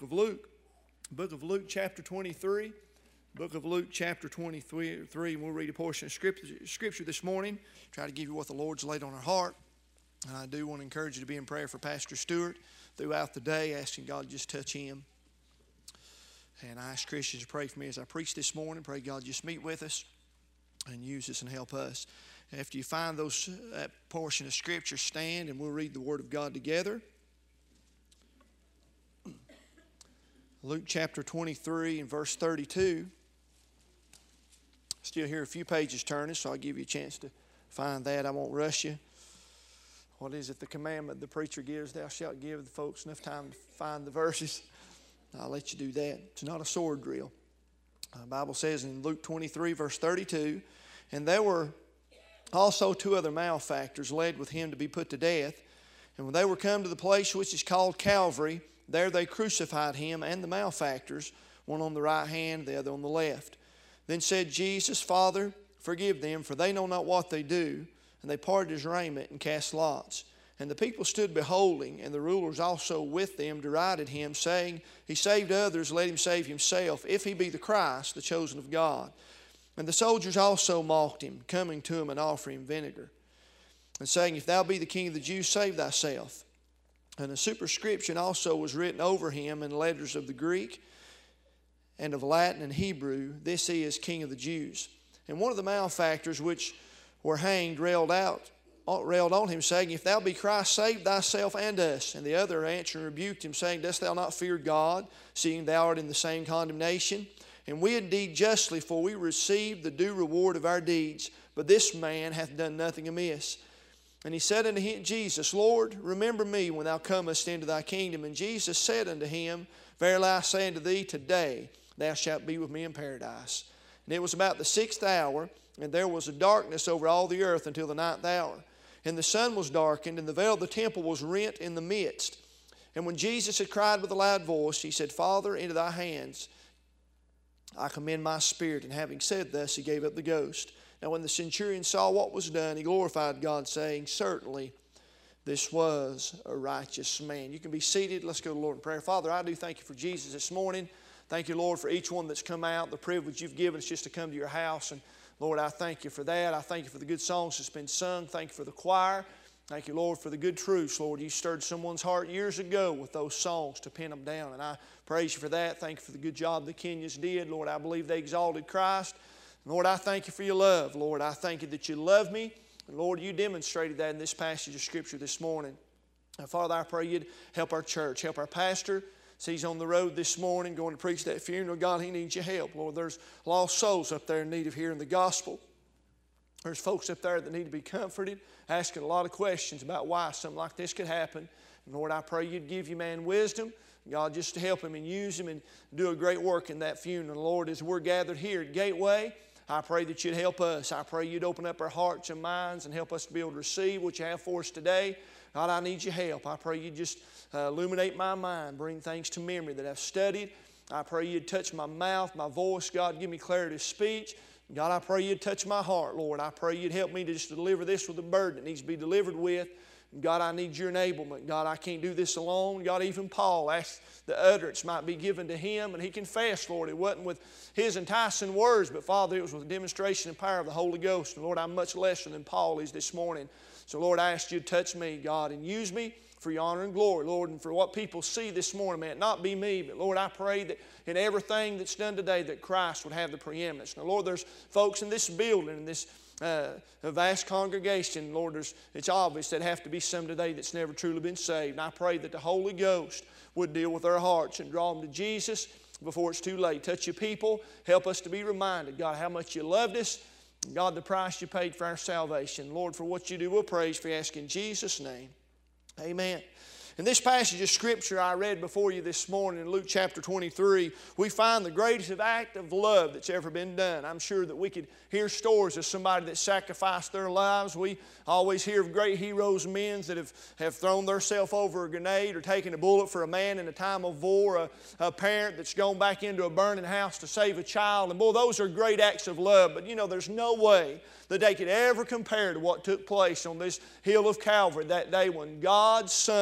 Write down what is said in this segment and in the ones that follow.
book of Luke. Book of Luke chapter 23. Book of Luke chapter 23. And we'll read a portion of scripture this morning. Try to give you what the Lord's laid on our heart. And I do want to encourage you to be in prayer for Pastor Stewart throughout the day, asking God to just touch him. And I ask Christians to pray for me as I preach this morning. Pray God just meet with us and use us and help us. After you find that portion of Scripture, stand and we'll read the Word of God together. Luke chapter 23 and verse 32. Still hear a few pages turning, so I'll give you a chance to find that. I won't rush you. What is it, the commandment the preacher gives? Thou shalt give the folks enough time to find the verses. I'll let you do that. It's not a sword drill. The Bible says in Luke 23 verse 32, and there were also two other malefactors led with him to be put to death. And when they were come to the place which is called Calvary, there they crucified him and the malefactors, one on the right hand, the other on the left. Then said Jesus, Father, forgive them, for they know not what they do. And they parted his raiment and cast lots. And the people stood beholding, and the rulers also with them derided him, saying, He saved others, let him save himself, if he be the Christ, the chosen of God. And the soldiers also mocked him, coming to him and offering him vinegar, and saying, If thou be the King of the Jews, save thyself. And a superscription also was written over him in letters of the Greek and of Latin and Hebrew, This is King of the Jews. And one of the malefactors which were hanged railed on him, saying, If thou be Christ, save thyself and us. And the other answering rebuked him, saying, Dost thou not fear God, seeing thou art in the same condemnation? And we indeed justly, for we receive the due reward of our deeds. But this man hath done nothing amiss. And he said unto him, Jesus, Lord, remember me when thou comest into thy kingdom. And Jesus said unto him, Verily I say unto thee, today thou shalt be with me in paradise. And it was about the 6th hour, and there was a darkness over all the earth until the 9th hour. And the sun was darkened, and the veil of the temple was rent in the midst. And when Jesus had cried with a loud voice, he said, Father, into thy hands I commend my spirit. And having said thus, he gave up the ghost. Now when the centurion saw what was done, he glorified God, saying, Certainly this was a righteous man. You can be seated. Let's go to the Lord in prayer. Father, I do thank you for Jesus this morning. Thank you, Lord, for each one that's come out, the privilege you've given us just to come to your house. And Lord, I thank you for that. I thank you for the good songs that's been sung. Thank you for the choir. Thank you, Lord, for the good truths. Lord, you stirred someone's heart years ago with those songs to pin them down. And I praise you for that. Thank you for the good job the Kenyans did. Lord, I believe they exalted Christ. Lord, I thank you for your love. Lord, I thank you that you love me. And Lord, you demonstrated that in this passage of Scripture this morning. And Father, I pray you'd help our church, help our pastor. So he's on the road this morning going to preach that funeral. God, he needs your help. Lord, there's lost souls up there in need of hearing the gospel. There's folks up there that need to be comforted, asking a lot of questions about why something like this could happen. And Lord, I pray you'd give your man wisdom. God, just to help him and use him and do a great work in that funeral. Lord, as we're gathered here at Gateway, I pray that you'd help us. I pray you'd open up our hearts and minds and help us to be able to receive what you have for us today. God, I need your help. I pray you'd just illuminate my mind, bring things to memory that I've studied. I pray you'd touch my mouth, my voice. God, give me clarity of speech. God, I pray you'd touch my heart, Lord. I pray you'd help me to just deliver this with the burden it needs to be delivered with. God, I need your enablement. God, I can't do this alone. God, even Paul asked the utterance might be given to him, and he confessed, Lord, it wasn't with his enticing words, but Father, it was with the demonstration and power of the Holy Ghost. And Lord, I'm much lesser than Paul is this morning. So Lord, I ask you to touch me, God, and use me for your honor and glory, Lord, and for what people see this morning. May it not be me, but Lord, I pray that in everything that's done today that Christ would have the preeminence. Now, Lord, there's folks in this building, in this a vast congregation, Lord, it's obvious that have to be some today that's never truly been saved. And I pray that the Holy Ghost would deal with their hearts and draw them to Jesus before it's too late. Touch your people. Help us to be reminded, God, how much you loved us. God, the price you paid for our salvation. Lord, for what you do, we'll praise for you. Ask in Jesus' name. Amen. In this passage of Scripture I read before you this morning in Luke chapter 23, we find the greatest act of love that's ever been done. I'm sure that we could hear stories of somebody that sacrificed their lives. We always hear of great heroes, men that have thrown themselves over a grenade or taken a bullet for a man in a time of war, a parent that's gone back into a burning house to save a child. And boy, those are great acts of love. But you know, there's no way that they could ever compare to what took place on this hill of Calvary that day when God's Son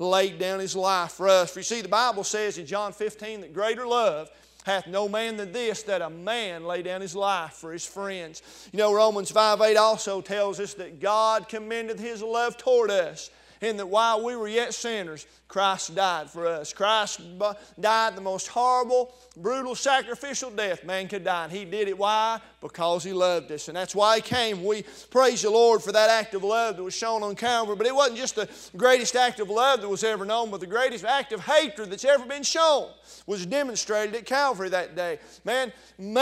laid down His life for us. For you see, the Bible says in John 15 that greater love hath no man than this, that a man lay down his life for his friends. You know, Romans 5:8 also tells us that God commendeth His love toward us, in that while we were yet sinners, Christ died for us. Christ died the most horrible, brutal, sacrificial death man could die. And He did it. Why? Because He loved us. And that's why He came. We praise the Lord for that act of love that was shown on Calvary. But it wasn't just the greatest act of love that was ever known, but the greatest act of hatred that's ever been shown was demonstrated at Calvary that day. Man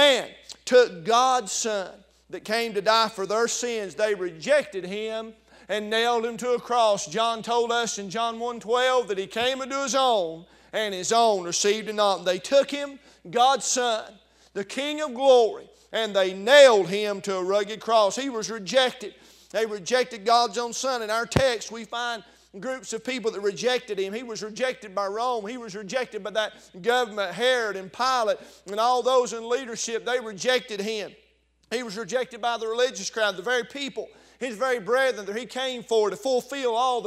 took God's Son that came to die for their sins. They rejected Him and nailed Him to a cross. John told us in John 1:12 that He came unto His own, and His own received Him not. And they took Him, God's Son, the King of glory, and they nailed Him to a rugged cross. He was rejected. They rejected God's own Son. In our text, we find groups of people that rejected Him. He was rejected by Rome. He was rejected by that government, Herod and Pilate, and all those in leadership. They rejected Him. He was rejected by the religious crowd, the very people, His very brethren that He came for to fulfill all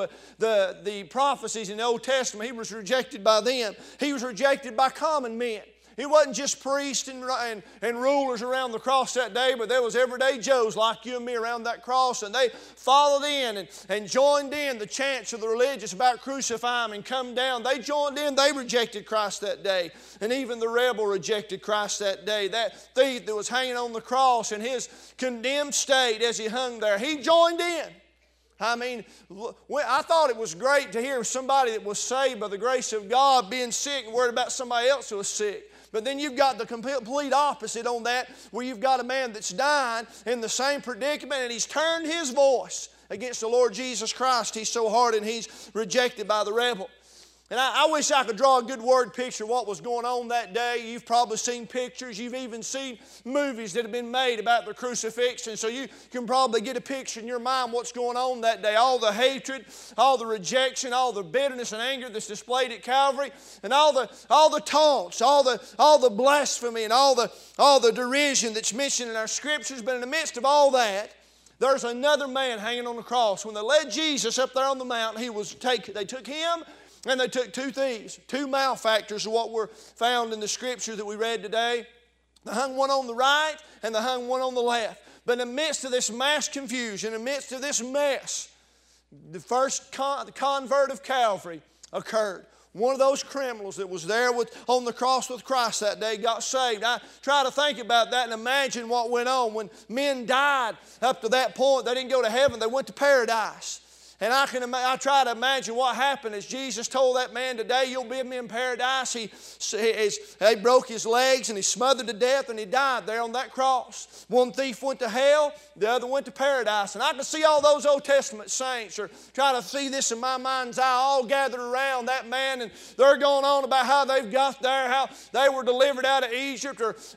the prophecies in the Old Testament. He was rejected by them. He was rejected by common men. It wasn't just priests and rulers around the cross that day, but there was everyday Joes like you and me around that cross, and they followed in and joined in the chants of the religious about crucify Him and come down. They joined in. They rejected Christ that day. And even the rebel rejected Christ that day. That thief that was hanging on the cross in his condemned state as he hung there, he joined in. I mean, I thought it was great to hear somebody that was saved by the grace of God being sick and worried about somebody else who was sick. But then you've got the complete opposite on that, where you've got a man that's dying in the same predicament, and he's turned his voice against the Lord Jesus Christ. He's so hard, and he's rejected by the rebel. And I wish I could draw a good word picture of what was going on that day. You've probably seen pictures. You've even seen movies that have been made about the crucifixion. So you can probably get a picture in your mind what's going on that day. All the hatred, all the rejection, all the bitterness and anger that's displayed at Calvary, and all the taunts, all the blasphemy, and all the derision that's mentioned in our Scriptures. But in the midst of all that, there's another man hanging on the cross. When they led Jesus up there on the mountain, they took Him, and they took two thieves, two malefactors, of what were found in the Scripture that we read today. They hung one on the right and they hung one on the left. But in the midst of this mass confusion, in the midst of this mess, the first convert of Calvary occurred. One of those criminals that was there on the cross with Christ that day got saved. I try to think about that and imagine what went on. When men died up to that point, they didn't go to heaven, they went to paradise. And I try to imagine what happened as Jesus told that man, today you'll be with me in paradise. He broke his legs and he smothered to death and he died there on that cross. One thief went to hell, the other went to paradise. And I can see all those Old Testament saints are trying to see this in my mind's eye, all gathered around that man, and they're going on about how they've got there, how they were delivered out of Egypt,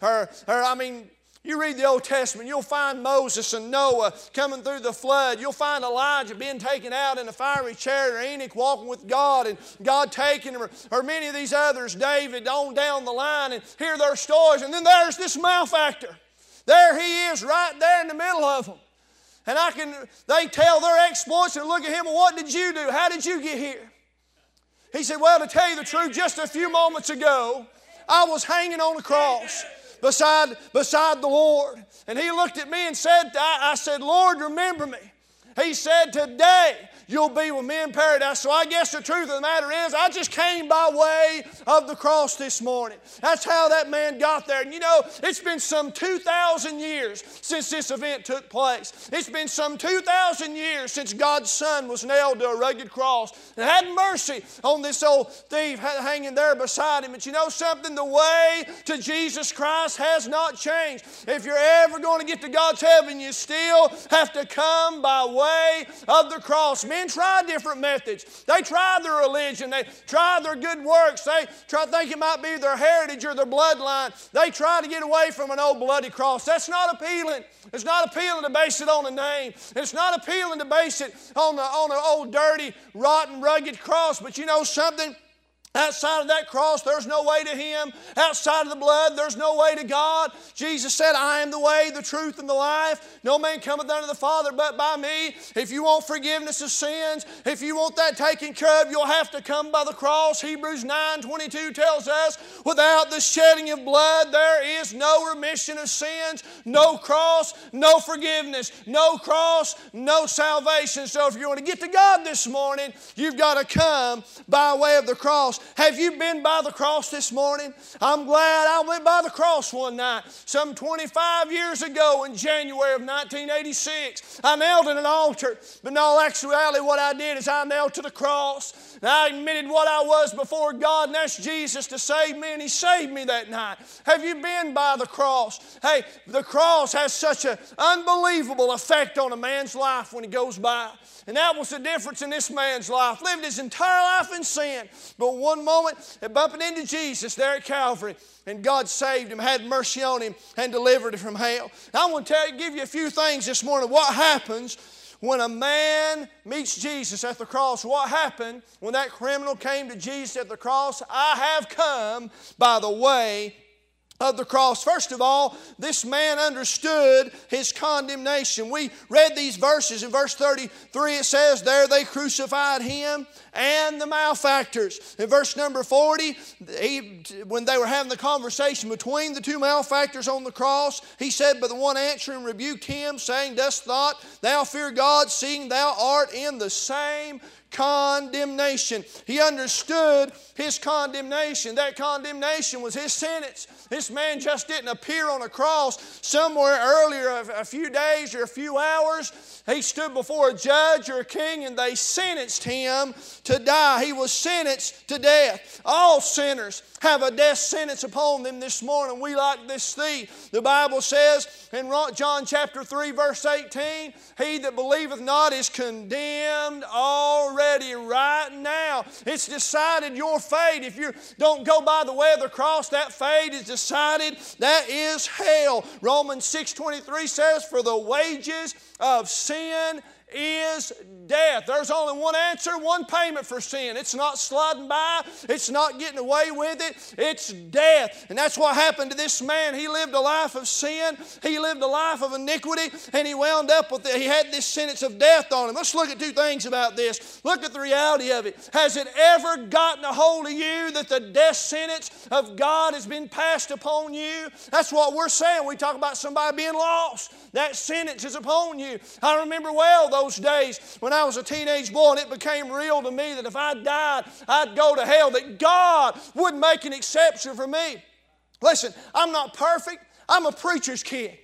you read the Old Testament, you'll find Moses and Noah coming through the flood. You'll find Elijah being taken out in a fiery chariot, or Enoch walking with God and God taking him, or many of these others, David, on down the line, and hear their stories. And then there's this malefactor. There he is right there in the middle of them. And they tell their exploits and look at him, well, what did you do? How did you get here? He said, well, to tell you the truth, just a few moments ago, I was hanging on a cross beside the Lord. And he looked at me and said, I said, Lord, remember me. He said, today you'll be with me in paradise. So I guess the truth of the matter is, I just came by way of the cross this morning. That's how that man got there. And you know, it's been some 2,000 years since this event took place. It's been some 2,000 years since God's Son was nailed to a rugged cross and had mercy on this old thief hanging there beside him. But you know something? The way to Jesus Christ has not changed. If you're ever going to get to God's heaven, you still have to come by way of the cross. Men tried different methods. They tried their religion. They tried their good works. They tried to think it might be their heritage or their bloodline. They tried to get away from an old bloody cross. That's not appealing. It's not appealing to base it on a name. It's not appealing to base it on an old, dirty, rotten, rugged cross. But you know something? Outside of that cross, there's no way to Him. Outside of the blood, there's no way to God. Jesus said, I am the way, the truth, and the life. No man cometh unto the Father but by me. If you want forgiveness of sins, if you want that taken care of, you'll have to come by the cross. Hebrews 9:22 tells us, without the shedding of blood, there is no remission of sins, no cross, no forgiveness, no cross, no salvation. So if you want to get to God this morning, you've got to come by way of the cross. Have you been by the cross this morning? I'm glad I went by the cross one night some 25 years ago in January of 1986. I knelt at an altar, but in all actuality what I did is I knelt to the cross. And I admitted what I was before God and asked Jesus to save me, and He saved me that night. Have you been by the cross? Hey, the cross has such an unbelievable effect on a man's life when he goes by. And that was the difference in this man's life. Lived his entire life in sin. But one moment, bumping into Jesus there at Calvary, and God saved him, had mercy on him, and delivered him from hell. Now, I want to give you a few things this morning. What happens when a man meets Jesus at the cross? What happened when that criminal came to Jesus at the cross? I have come by the way of the cross. First of all, this man understood his condemnation. We read these verses. In verse 33 it says, there they crucified Him and the malefactors. In verse number 40, when they were having the conversation between the two malefactors on the cross, he said, but the one answering rebuked him, saying, dost not thou fear God, seeing thou art in the same condemnation? He understood his condemnation. That condemnation was his sentence. This man just didn't appear on a cross somewhere earlier, a few days or a few hours. He stood before a judge or a king, and they sentenced him to die. He was sentenced to death. All sinners have a death sentence upon them this morning. We like this thief. The Bible says in John chapter 3 verse 18, he that believeth not is condemned already right now. It's decided your fate. If you don't go by the way of the cross, that fate is decided. That is hell. Romans 6:23 says, for the wages of sin is death. There's only one answer, one payment for sin. It's not sliding by. It's not getting away with it. It's death. And that's what happened to this man. He lived a life of sin. He lived a life of iniquity, and he wound up with he had this sentence of death on him. Let's look at two things about this. Look at the reality of it. Has it ever gotten a hold of you that the death sentence of God has been passed upon you? That's what we're saying. We talk about somebody being lost. That sentence is upon you. I remember well those days when I was a teenage boy, and it became real to me that if I died, I'd go to hell, that God would make an exception for me. Listen, I'm not perfect. I'm a preacher's kid.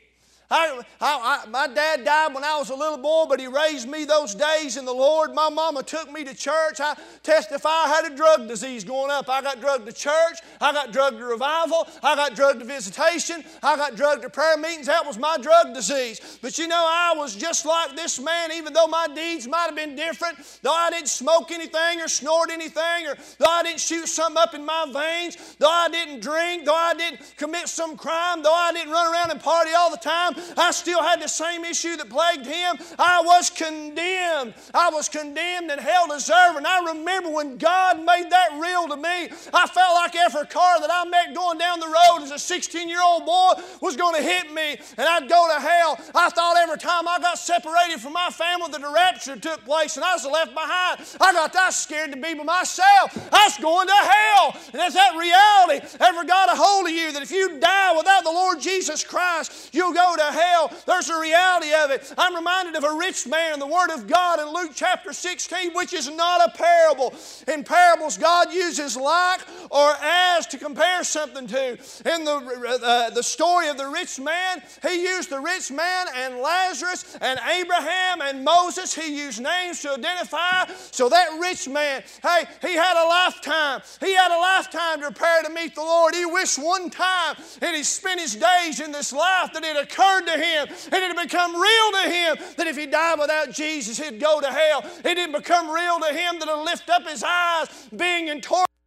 My dad died when I was a little boy, but he raised me those days in the Lord. My mama took me to church. I testify I had a drug disease going up. I got drugged to church. I got drugged to revival. I got drugged to visitation. I got drugged to prayer meetings. That was my drug disease. But you know, I was just like this man, even though my deeds might have been different, though I didn't smoke anything or snort anything, or though I didn't shoot something up in my veins, though I didn't drink, though I didn't commit some crime, though I didn't run around and party all the time, I still had the same issue that plagued him. I was condemned. I was condemned and held as deserving. I remember when God made that real to me, I felt like every car that I met going down the road as a 16-year-old boy was going to hit me, and I'd go to hell. I thought every time I got separated from my family that the rapture took place and I was left behind. I got that scared to be by myself. I was going to hell. And has that reality ever got a hold of you, that if you die without the Lord Jesus Christ, you'll go to hell? There's a reality of it. I'm reminded of a rich man in the Word of God in Luke chapter 16, which is not a parable. In parables, God uses like or as to compare something to. In the story of the rich man, He used the rich man and Lazarus and Abraham and Moses. He used names to identify. So that rich man, hey, he had a lifetime. He had a lifetime to prepare to meet the Lord. He wished one time, and he spent his days in this life, that it occurred to him, and it had become real to him that if he died without Jesus, he'd go to hell. It didn't become real to him that he'd lift up his eyes, being in torment,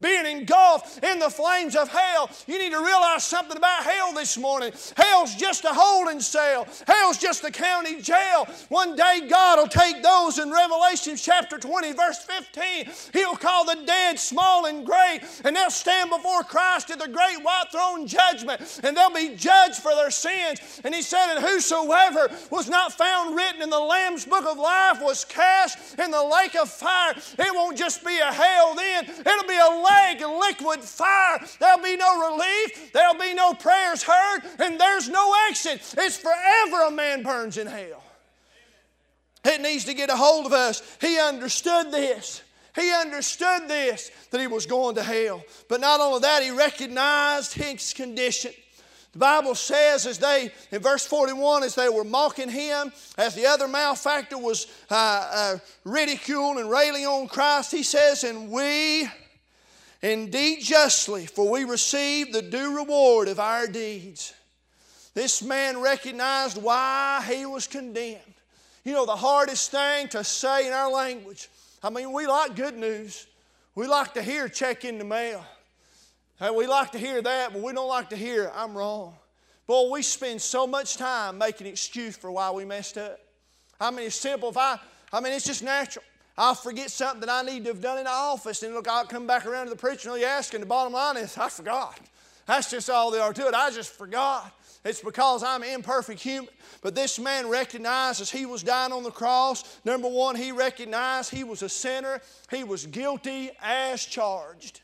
being engulfed in the flames of hell. You need to realize something about hell this morning. Hell's just a holding cell. Hell's just a county jail. One day God will take those in Revelation chapter 20, verse 15. He'll call the dead small and great, and they'll stand before Christ at the great white throne judgment, and they'll be judged for their sins. And he said, and whosoever was not found written in the Lamb's book of life was cast in the lake of fire. It won't just be a hell then. It'll be a lake of liquid fire. There'll be no relief. There'll be no prayers heard, and there's no exit. It's forever a man burns in hell. It needs to get a hold of us. He understood this. He understood this, that he was going to hell. But not only that, he recognized his condition. The Bible says in verse 41, as they were mocking him, as the other malefactor was ridiculing and railing on Christ, he says, and we indeed justly, for we receive the due reward of our deeds. This man recognized why he was condemned. You know, the hardest thing to say in our language, I mean, we like good news. We like to hear check in the mail. Hey, we like to hear that, but we don't like to hear I'm wrong. Boy, we spend so much time making an excuse for why we messed up. I mean, it's simple. It's just natural. I'll forget something that I need to have done in the office, and look, I'll come back around to the preacher and he'll ask, and the bottom line is, I forgot. That's just all there are to it. I just forgot. It's because I'm an imperfect human. But this man recognized as he was dying on the cross, number one, he recognized he was a sinner. He was guilty as charged.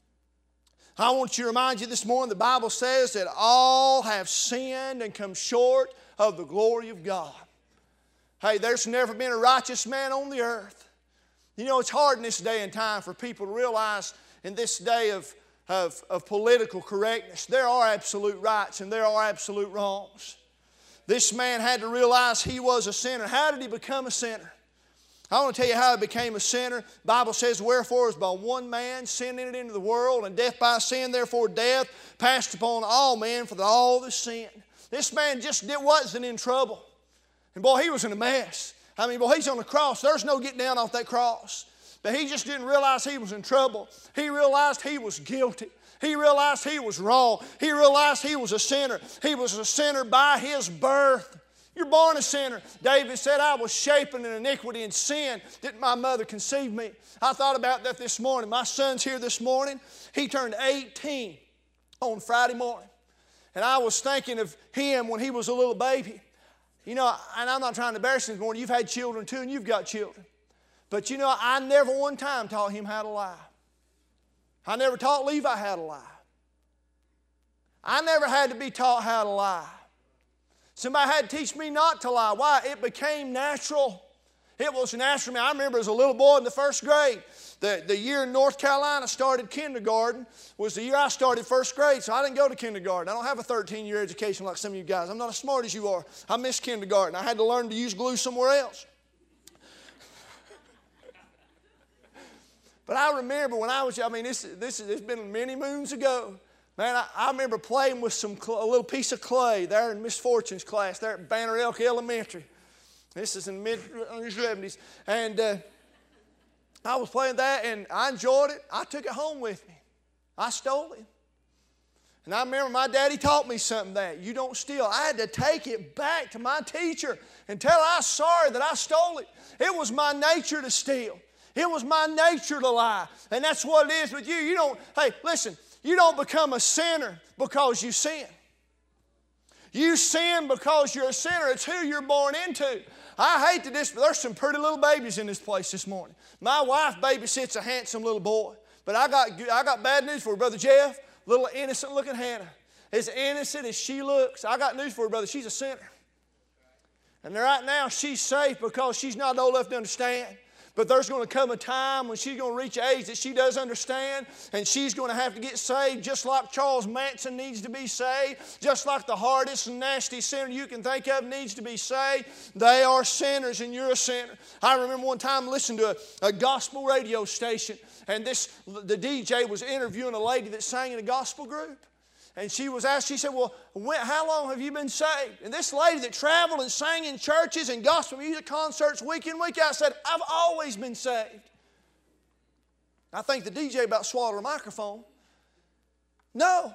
I want to remind you this morning, the Bible says that all have sinned and come short of the glory of God. Hey, there's never been a righteous man on the earth. You know, it's hard in this day and time for people to realize in this day of political correctness, there are absolute rights and there are absolute wrongs. This man had to realize he was a sinner. How did he become a sinner? I want to tell you how he became a sinner. The Bible says, wherefore is by one man sin entered into the world, and death by sin, therefore death passed upon all men, for that all the sin. This man wasn't in trouble. And boy, he was in a mess. I mean, boy, he's on the cross. There's no getting down off that cross. But he just didn't realize he was in trouble. He realized he was guilty. He realized he was wrong. He realized he was a sinner. He was a sinner by his birth. You're born a sinner. David said, I was shapen in iniquity and sin. Didn't my mother conceive me? I thought about that this morning. My son's here this morning. He turned 18 on Friday morning. And I was thinking of him when he was a little baby. You know, and I'm not trying to embarrass him this morning. You've had children too, and you've got children. But you know, I never one time taught him how to lie. I never taught Levi how to lie. I never had to be taught how to lie. Somebody had to teach me not to lie. Why? It became natural. It was natural. I remember as a little boy in the first grade, the year in North Carolina started kindergarten was the year I started first grade, so I didn't go to kindergarten. I don't have a 13-year education like some of you guys. I'm not as smart as you are. I missed kindergarten. I had to learn to use glue somewhere else. But I remember when I was, it's been many moons ago. Man, I remember playing with a little piece of clay there in Miss Fortune's class there at Banner Elk Elementary. This is in the mid-70s. And I was playing that, and I enjoyed it. I took it home with me. I stole it. And I remember my daddy taught me something that you don't steal. I had to take it back to my teacher and tell her I was sorry that I stole it. It was my nature to steal. It was my nature to lie. And that's what it is with you. Hey, listen. You don't become a sinner because you sin. You sin because you're a sinner. It's who you're born into. I hate to this, but there's some pretty little babies in this place this morning. My wife babysits a handsome little boy. But I got bad news for you, Brother Jeff. Little innocent looking Hannah. As innocent as she looks, I got news for you, brother. She's a sinner. And right now she's safe because she's not old enough to understand. But there's going to come a time when she's going to reach an age that she does understand, and she's going to have to get saved just like Charles Manson needs to be saved, just like the hardest and nasty sinner you can think of needs to be saved. They are sinners, and you're a sinner. I remember one time listening to a gospel radio station, and the DJ was interviewing a lady that sang in a gospel group. And she was asked, she said, well, how long have you been saved? And this lady that traveled and sang in churches and gospel music concerts week in, week out said, I've always been saved. I think the DJ about swallowed a microphone. No.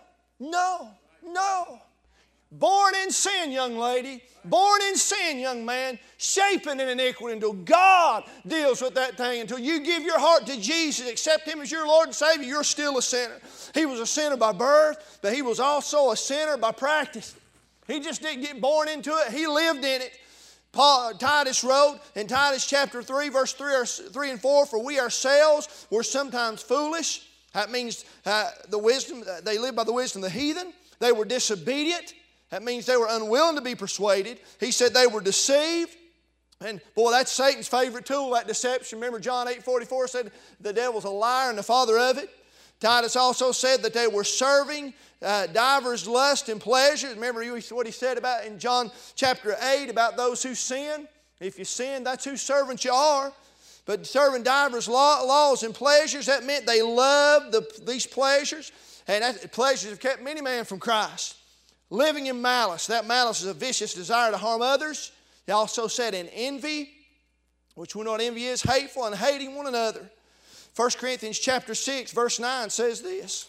Born in sin, young lady. Born in sin, young man. Shaping in iniquity until God deals with that thing. Until you give your heart to Jesus, accept Him as your Lord and Savior, you're still a sinner. He was a sinner by birth, but he was also a sinner by practice. He just didn't get born into it. He lived in it. Titus wrote in Titus chapter 3, verse 3 and 4, for we ourselves were sometimes foolish. That means the wisdom, they lived by the wisdom of the heathen. They were disobedient. That means they were unwilling to be persuaded. He said they were deceived. And boy, that's Satan's favorite tool, that deception. Remember John 8:44 said the devil's a liar and the father of it. Titus also said that they were serving divers lust and pleasures. Remember what he said about in John chapter 8 about those who sin. If you sin, that's whose servants you are. But serving divers laws and pleasures, that meant they loved these pleasures. And pleasures have kept many men from Christ. Living in malice. That malice is a vicious desire to harm others. He also said in envy, which we know what envy is, hateful and hating one another. 1 Corinthians chapter 6, verse 9 says this.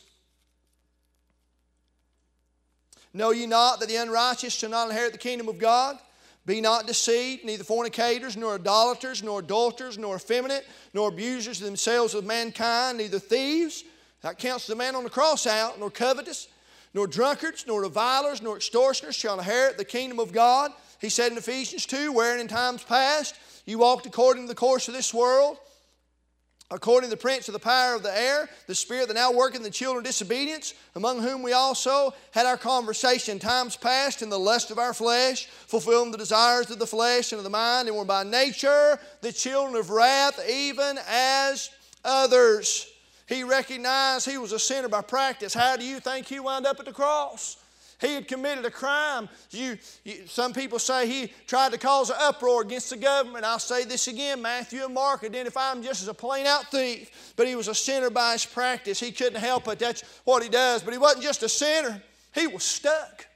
Know ye not that the unrighteous shall not inherit the kingdom of God? Be not deceived, neither fornicators, nor idolaters, nor adulterers, nor effeminate, nor abusers of themselves of mankind, neither thieves, that counts the man on the cross out, nor covetous, nor drunkards, nor revilers, nor extortioners shall inherit the kingdom of God. He said in Ephesians 2, wherein in times past you walked according to the course of this world, according to the prince of the power of the air, the spirit that now worketh in the children of disobedience, among whom we also had our conversation in times past in the lust of our flesh, fulfilling the desires of the flesh and of the mind, and were by nature the children of wrath, even as others. He recognized he was a sinner by practice. How do you think he wound up at the cross? He had committed a crime. Some people say he tried to cause an uproar against the government. I'll say this again. Matthew and Mark identify him just as a plain-out thief. But he was a sinner by his practice. He couldn't help it. That's what he does. But he wasn't just a sinner. He was stuck.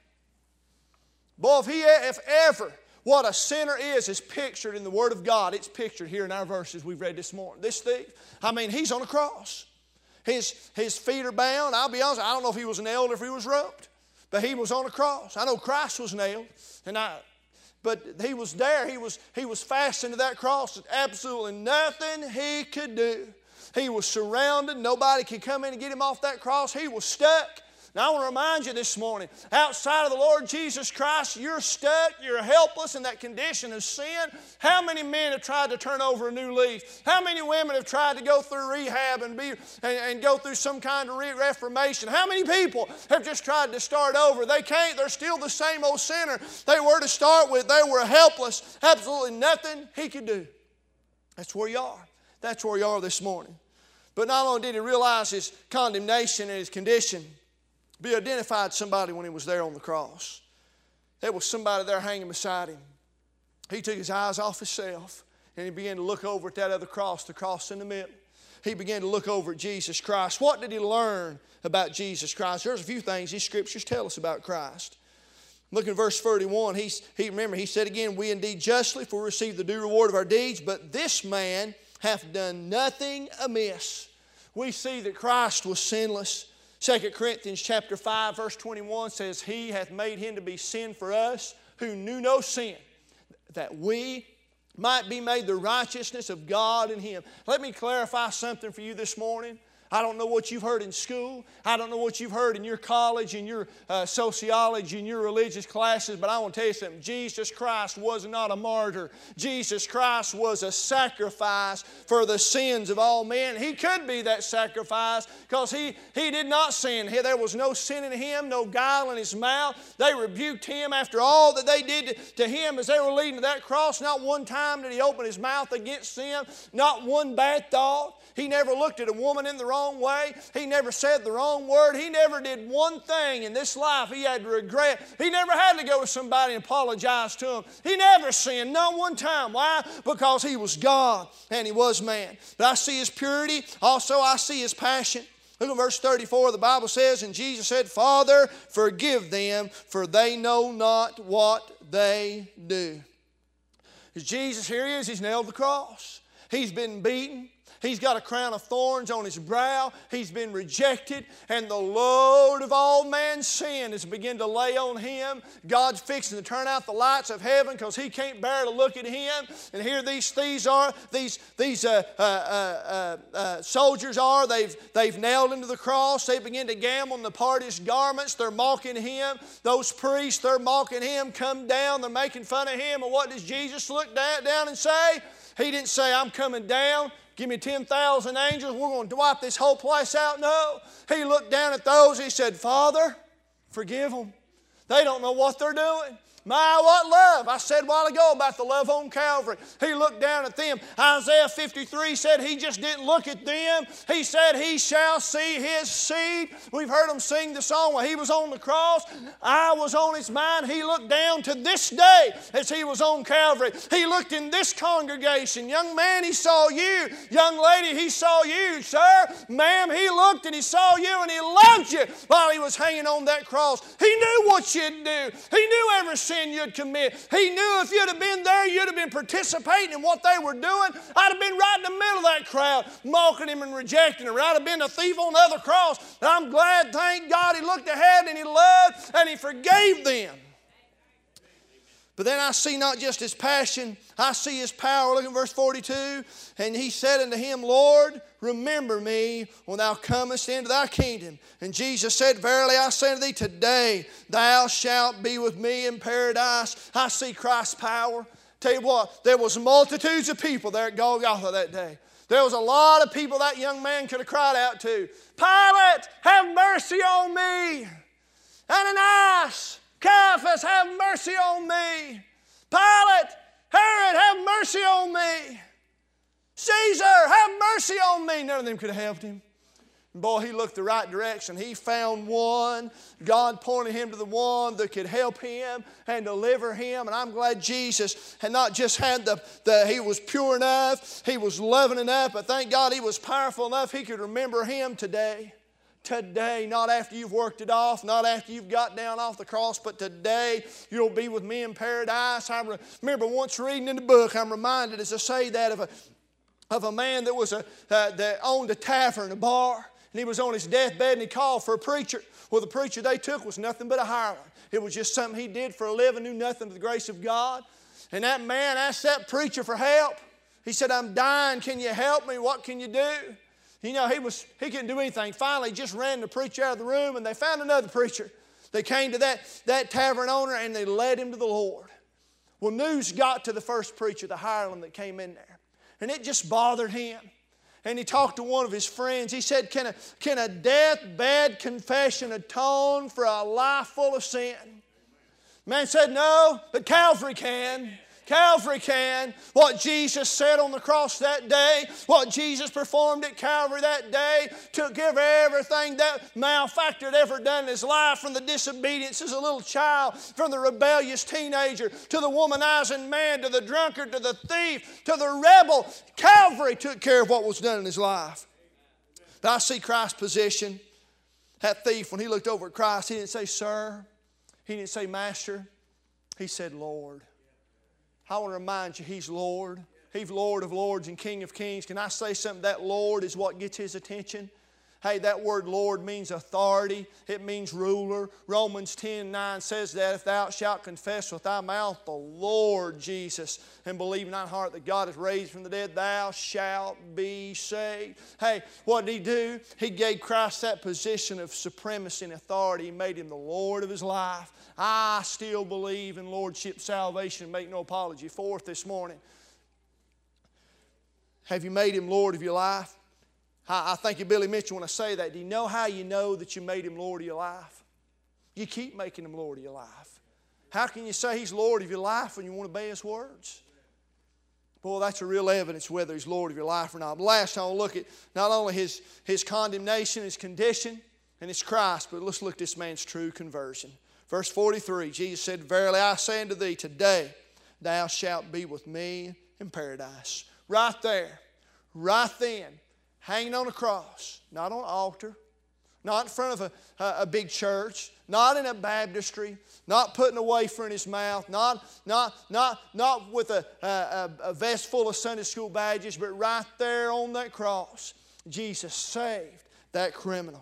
Boy, if ever what a sinner is pictured in the Word of God. It's pictured here in our verses we've read this morning. This thief, he's on a cross. His feet are bound. I'll be honest, I don't know if he was nailed or if he was roped. But he was on a cross. I know Christ was nailed, but he was there. He was fastened to that cross. Absolutely nothing he could do. He was surrounded. Nobody could come in and get him off that cross. He was stuck. Now I want to remind you this morning, outside of the Lord Jesus Christ, you're stuck, you're helpless in that condition of sin. How many men have tried to turn over a new leaf? How many women have tried to go through rehab and go through some kind of reformation? How many people have just tried to start over? They can't. They're still the same old sinner they were to start with. They were helpless. Absolutely nothing he could do. That's where you are. That's where you are this morning. But not only did he realize his condemnation and his condition, he identified somebody when he was there on the cross. There was somebody there hanging beside him. He took his eyes off himself and he began to look over at that other cross, the cross in the middle. He began to look over at Jesus Christ. What did he learn about Jesus Christ? There's a few things these scriptures tell us about Christ. Look at verse 31. He said again, we indeed justly for receive the due reward of our deeds, but this man hath done nothing amiss. We see that Christ was sinless. 2 Corinthians chapter 5 verse 21 says, he hath made him to be sin for us who knew no sin, that we might be made the righteousness of God in him. Let me clarify something for you this morning. I don't know what you've heard in school. I don't know what you've heard in your college, in your sociology, in your religious classes, but I want to tell you something. Jesus Christ was not a martyr. Jesus Christ was a sacrifice for the sins of all men. He could be that sacrifice because he did not sin. There was no sin in him, no guile in his mouth. They rebuked him after all that they did to him as they were leading to that cross. Not one time did he open his mouth against them. Not one bad thought. He never looked at a woman in the wrong way. He never said the wrong word. He never did one thing in this life he had to regret. He never had to go with somebody and apologize to him. He never sinned, not one time. Why? Because he was God and he was man. But I see his purity. Also, I see his passion. Look at verse 34. The Bible says, and Jesus said, Father, forgive them, for they know not what they do. Jesus, here he is. He's nailed to the cross. He's been beaten. He's got a crown of thorns on his brow. He's been rejected. And the load of all man's sin has begun to lay on him. God's fixing to turn out the lights of heaven because he can't bear to look at him. And here these soldiers are. They've nailed him to the cross. They begin to gamble in the part of his garments. They're mocking him. Those priests, they're mocking him. Come down. They're making fun of him. And what does Jesus look down and say? He didn't say, I'm coming down. Give me 10,000 angels. We're going to wipe this whole place out. No. He looked down at those. He said, Father, forgive them. They don't know what they're doing. My, what love. I said a while ago about the love on Calvary. He looked down at them. Isaiah 53 said he just didn't look at them. He said he shall see his seed. We've heard him sing the song while he was on the cross. I was on his mind. He looked down to this day as he was on Calvary. He looked in this congregation. Young man, he saw you. Young lady, he saw you. Sir, ma'am, he looked and he saw you and he loved you while he was hanging on that cross. He knew what you'd do. He knew every sin you'd commit. He knew if you'd have been there, you'd have been participating in what they were doing. I'd have been right in the middle of that crowd, mocking him and rejecting him. I'd have been a thief on the other cross. And I'm glad, thank God, he looked ahead and he loved and he forgave them. But then I see not just his passion, I see his power. Look at verse 42. And he said unto him, Lord, remember me when thou comest into thy kingdom. And Jesus said, Verily I say unto thee, today thou shalt be with me in paradise. I see Christ's power. Tell you what, there was multitudes of people there at Golgotha that day. There was a lot of people that young man could have cried out to. Pilate, have mercy on me. Ananias, Caiaphas, have mercy on me. Pilate, Herod, have mercy on me. Caesar, have mercy on me. None of them could have helped him. Boy, he looked the right direction. He found one. God pointed him to the one that could help him and deliver him. And I'm glad Jesus had not just had he was pure enough, he was loving enough, but thank God he was powerful enough he could remember him today. Today, not after you've worked it off, not after you've got down off the cross, but today you'll be with me in paradise. I remember once reading in the book, I'm reminded as I say that of a man that owned a tavern, a bar, and he was on his deathbed and he called for a preacher. Well, the preacher they took was nothing but a hireling. It was just something he did for a living, knew nothing of the grace of God. And that man asked that preacher for help. He said, I'm dying, can you help me? What can you do? You know, he couldn't do anything. Finally, just ran the preacher out of the room, and they found another preacher. They came to that tavern owner, and they led him to the Lord. Well, news got to the first preacher, the hireling that came in there, and it just bothered him. And he talked to one of his friends. He said, can a deathbed confession atone for a life full of sin? Man said, no, but Calvary can. Calvary can. What Jesus said on the cross that day, what Jesus performed at Calvary that day, took care of everything that malefactor had ever done in his life, from the disobedience as a little child, from the rebellious teenager, to the womanizing man, to the drunkard, to the thief, to the rebel. Calvary took care of what was done in his life. But I see Christ's position. That thief, when he looked over at Christ, he didn't say, Sir. He didn't say, Master. He said, Lord. I want to remind you, He's Lord. He's Lord of lords and King of kings. Can I say something? That Lord is what gets His attention. Hey, that word Lord means authority. It means ruler. Romans 10:9 says that if thou shalt confess with thy mouth the Lord Jesus and believe in thine heart that God is raised from the dead, thou shalt be saved. Hey, what did He do? He gave Christ that position of supremacy and authority. He made Him the Lord of his life. I still believe in lordship salvation and make no apology for it this morning. Have you made Him Lord of your life? I thank you, Billy Mitchell, when I say that. Do you know how you know that you made Him Lord of your life? You keep making Him Lord of your life. How can you say He's Lord of your life when you want to obey His words? Boy, that's a real evidence whether He's Lord of your life or not. But last, I want to look at not only His condemnation, His condition, and His Christ, but let's look at this man's true conversion. Verse 43, Jesus said, Verily I say unto thee, today thou shalt be with me in paradise. Right there, right then, hanging on a cross, not on an altar, Not in front of a big church, not in a baptistry, not putting a wafer in his mouth, not with a vest full of Sunday school badges, but right there on that cross, Jesus saved that criminal.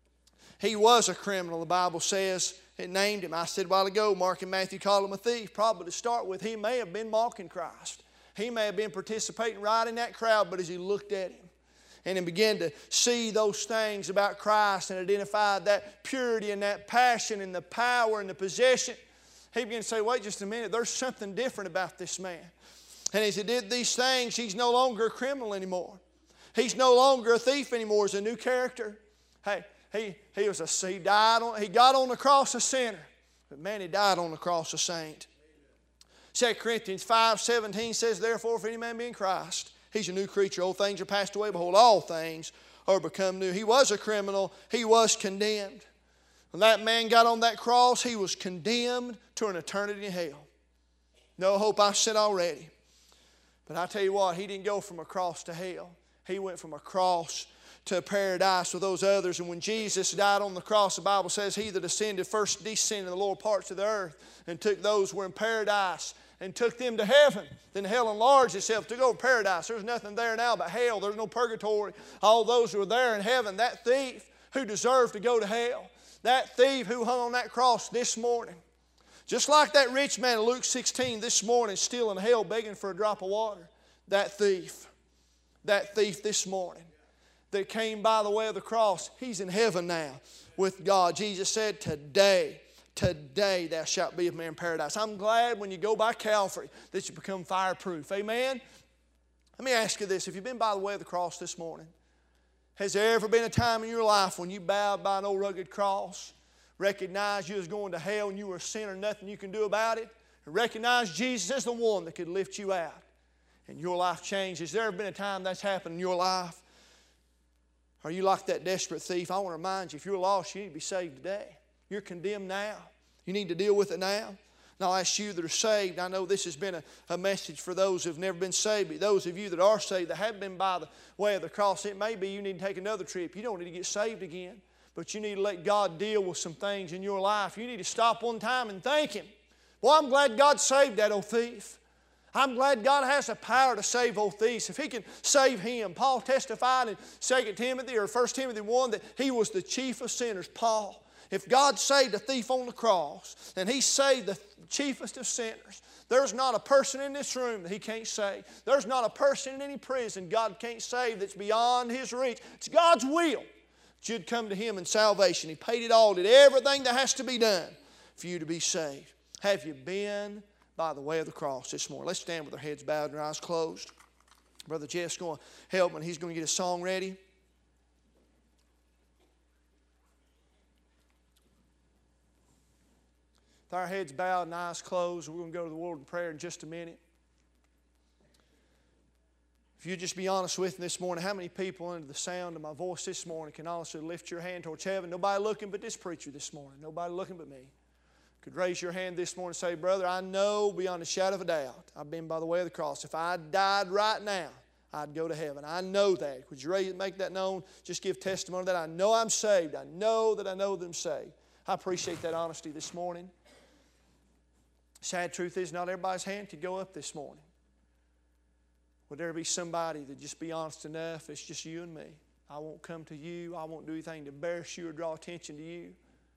He was a criminal, the Bible says. It named him. I said a while ago, Mark and Matthew called him a thief. Probably to start with, he may have been mocking Christ. He may have been participating right in that crowd, but as he looked at him and he began to see those things about Christ and identified that purity and that passion and the power and the possession, he began to say, wait just a minute, there's something different about this man. And as he did these things, he's no longer a criminal anymore. He's no longer a thief anymore. He's a new character. Hey, he got on the cross a sinner, but man, he died on the cross a saint. 2 Corinthians 5:17 says, therefore, if any man be in Christ, he's a new creature. Old things are passed away. Behold, all things are become new. He was a criminal. He was condemned. When that man got on that cross, he was condemned to an eternity in hell. No hope, I've said already. But I tell you what, he didn't go from a cross to hell. He went from a cross to paradise with those others. And when Jesus died on the cross, the Bible says, he that ascended first descended in the lower parts of the earth and took those who were in paradise and took them to heaven. Then hell enlarged itself to go to paradise. There's nothing there now but hell. There's no purgatory. All those who were there in heaven, that thief who deserved to go to hell, that thief who hung on that cross this morning, just like that rich man in Luke 16 this morning still in hell begging for a drop of water, that thief this morning that came by the way of the cross, he's in heaven now with God. Jesus said, today thou shalt be with me in paradise. I'm glad when you go by Calvary that you become fireproof. Amen? Let me ask you this. If you've been by the way of the cross this morning, has there ever been a time in your life when you bowed by an old rugged cross, recognized you was going to hell and you were a sinner, nothing you can do about it, and recognized Jesus as the one that could lift you out and your life changed? Has there ever been a time that's happened in your life? Are you like that desperate thief? I want to remind you, if you're lost, you need to be saved today. You're condemned now. You need to deal with it now. And I'll ask you that are saved. I know this has been a message for those who have never been saved. But those of you that are saved, that have been by the way of the cross, it may be you need to take another trip. You don't need to get saved again. But you need to let God deal with some things in your life. You need to stop one time and thank Him. Well, I'm glad God saved that old thief. I'm glad God has the power to save old thieves. If He can save him, Paul testified in 2 Timothy or 1 Timothy 1 that he was the chief of sinners. Paul, if God saved a thief on the cross, then He saved the chiefest of sinners. There's not a person in this room that He can't save. There's not a person in any prison God can't save that's beyond His reach. It's God's will that you'd come to Him in salvation. He paid it all, did everything that has to be done for you to be saved. Have you been by the way of the cross this morning? Let's stand with our heads bowed and our eyes closed. Brother Jeff's going to help and he's going to get a song ready. With our heads bowed and eyes closed, we're going to go to the Lord in prayer in just a minute. If you just be honest with me this morning, how many people under the sound of my voice this morning can honestly lift your hand towards heaven? Nobody looking but this preacher this morning. Nobody looking but me. Could raise your hand this morning and say, brother, I know beyond a shadow of a doubt I've been by the way of the cross. If I died right now, I'd go to heaven. I know that. Would you make that known? Just give testimony that I know I'm saved. I know that I'm saved. I appreciate that honesty this morning. Sad truth is not everybody's hand could go up this morning. Would there be somebody that just be honest enough? It's just you and me. I won't come to you. I won't do anything to embarrass you or draw attention to you.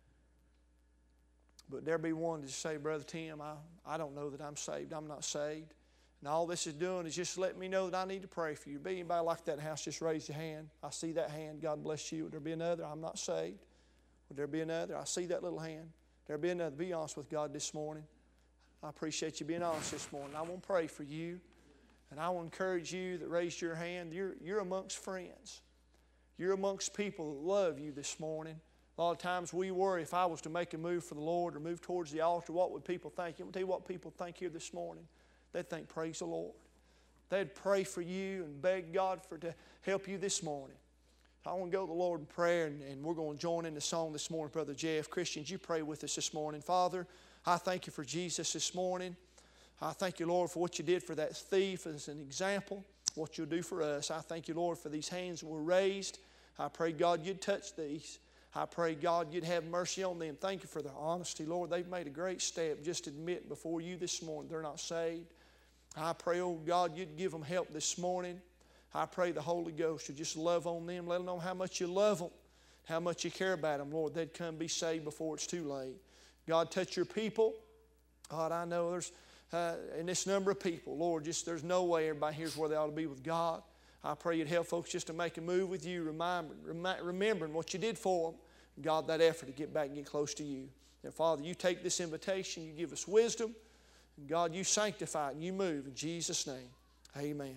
But there be one to say, Brother Tim, I don't know that I'm saved. I'm not saved. And all this is doing is just letting me know that I need to pray for you. Be anybody like that in the house, just raise your hand. I see that hand. God bless you. Would there be another? I'm not saved. Would there be another? I see that little hand. There be another. Be honest with God this morning. I appreciate you being honest this morning. I want to pray for you. And I want to encourage you that raised your hand. You're amongst friends. You're amongst people that love you this morning. A lot of times we worry if I was to make a move for the Lord or move towards the altar, what would people think? I'm going to tell you what people think here this morning. They'd think, praise the Lord. They'd pray for you and beg God to help you this morning. I want to go to the Lord in prayer, and we're going to join in the song this morning, Brother Jeff. Christians, you pray with us this morning. Father, I thank you for Jesus this morning. I thank you, Lord, for what you did for that thief as an example, what you'll do for us. I thank you, Lord, for these hands that were raised. I pray, God, you'd touch these. I pray, God, you'd have mercy on them. Thank you for their honesty, Lord. They've made a great step just admitting before you this morning they're not saved. I pray, oh God, you'd give them help this morning. I pray the Holy Ghost would just love on them. Let them know how much you love them, how much you care about them, Lord. They'd come be saved before it's too late. God, touch your people. God, I know there's in this number of people, Lord, just there's no way everybody here's where they ought to be with God. I pray you'd help folks just to make a move with you, remembering what you did for them. God, that effort to get back and get close to you. And Father, you take this invitation, you give us wisdom. And God, you sanctify it and you move. In Jesus' name, amen.